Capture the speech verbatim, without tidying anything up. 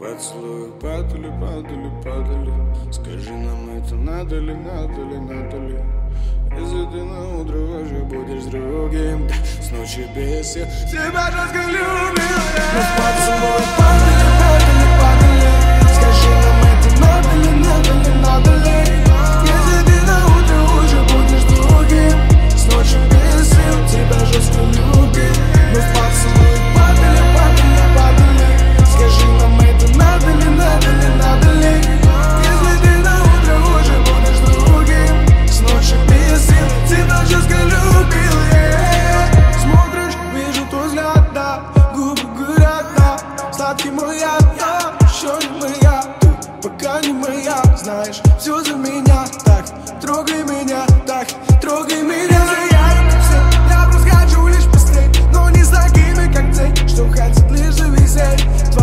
Поцелуи падали, падали, падали. Скажи нам, это надо ли, надо ли, надо ли? Если ты на утро уже будешь с другим, с ночи без сил тебя жестко любил. Но поцелуи падали, падали, падали. Скажи нам, это надо ли, надо ли, надо ли? Если ты на утро уже будешь с другим, с ночи без сил тебя жестко любил. Но поцелуи падали, падали, падали. Скажи нам, это надо ли, надо ли, надо ли? Если ты на утро уже будешь с другим, с ночи без сил тебя жестко любил. Yeah. Смотришь, вижу твой взгляд, да, губы говорят, да, сладкий мой яд, да, еще не моя, ты пока не моя, знаешь, все за меня, так, трогай меня, так, трогай меня. Я просто хочу лишь посмотреть, но не с такими, как ты, что хотят лишь зависеть.